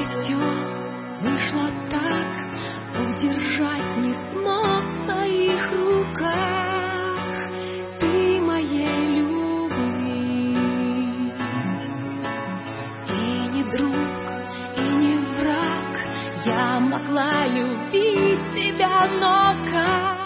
все вышло так, удержать не смог в своих руках ты моей любви. И не друг, и не враг, я могла любить тебя, но как?